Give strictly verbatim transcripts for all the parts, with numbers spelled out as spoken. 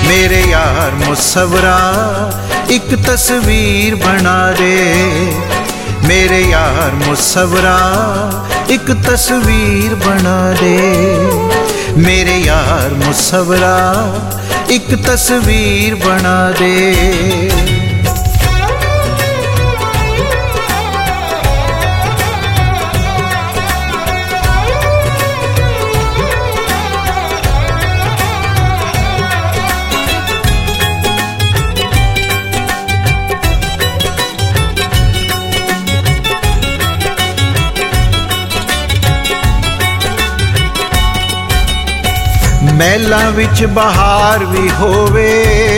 मेरे यार मुसव्वरा एक तस्वीर बना दे। मेरे यार मुसव्वरा एक तस्वीर बना दे। मेरे यार मुसव्वरा एक तस्वीर बना दे। महलां विच बहार भी होवे,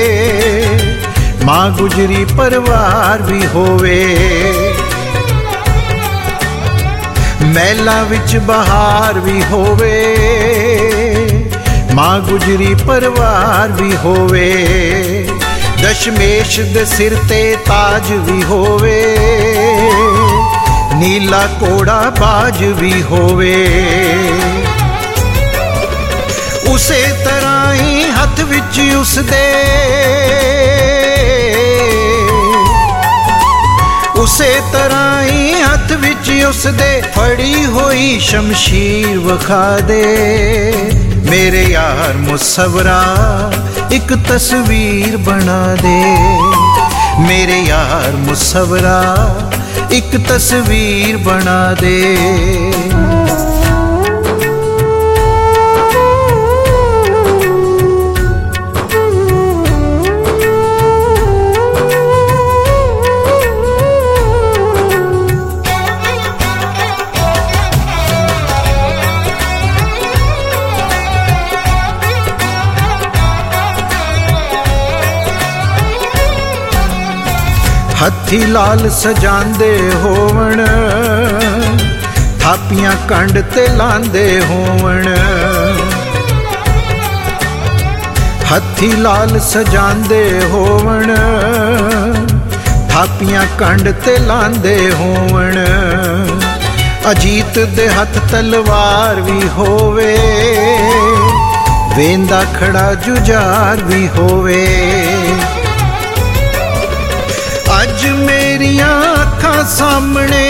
मां गुजरी परिवार भी होवे। महलां विच बहार भी होवे, मां गुजरी परिवार भी होवे। दशमेश दे सिर ते ताज भी होवे, नीला कोड़ा बाज भी होवे। उसे तरह ही हथ विच उसदे, उसे तरह ही हथ विच उसदे फड़ी हुई शमशीर वखा दे। मेरे यार मुसव्वरा एक तस्वीर बना दे। मेरे यार मुसव्वरा एक तस्वीर बना दे। हथी लाल सजांदे होवण, थापियां कंड ते लांदे होवण। हथी लाल सजांदे होवण, थापियां कंड ते लांदे होवण। अजीत दे हथ तलवार भी होवे, वेंदा खड़ा जुझार भी होवे। अज मेरिया अखां सामने,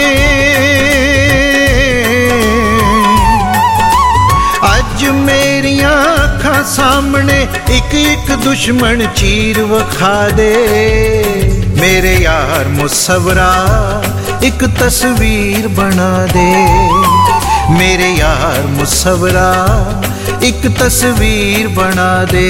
अज मेरिया अखां सामने एक एक दुश्मन चीर वखा दे। मेरे यार मुसव्वरा एक तस्वीर बना दे। मेरे यार मुसव्वरा एक तस्वीर बना दे।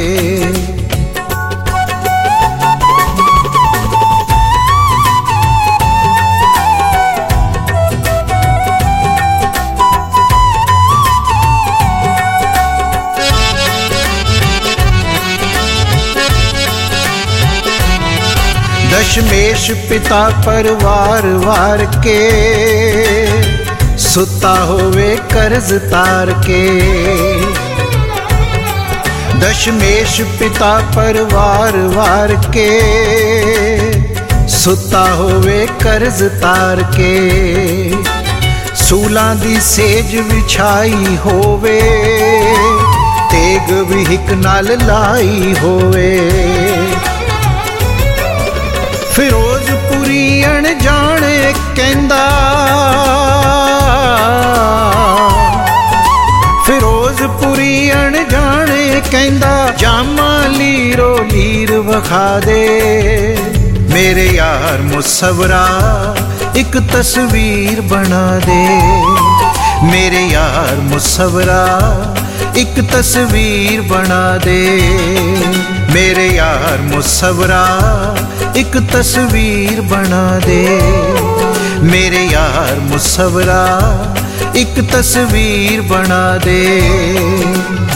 दशमेश पिता परिवार वार के, सुता होवे कर्ज तार के। दशमेश पिता परिवार वार के, सुता होवे कर्ज तार के। सूलां दी सेज विछाई होवे, तेग भी हिक नाल लाई होवे। फिरोजपुरी अणजाने कहंदा, फिरोजपुरी अणजाने कहंदा, जामा लीरो लीर वखा दे। मेरे यार मुसव्वरा एक तस्वीर बना दे। मेरे यार मुसव्वरा एक तस्वीर बना दे। मेरे यार मुसव्वरा एक तस्वीर बना दे। मेरे यार मुसव्वरा एक तस्वीर बना दे।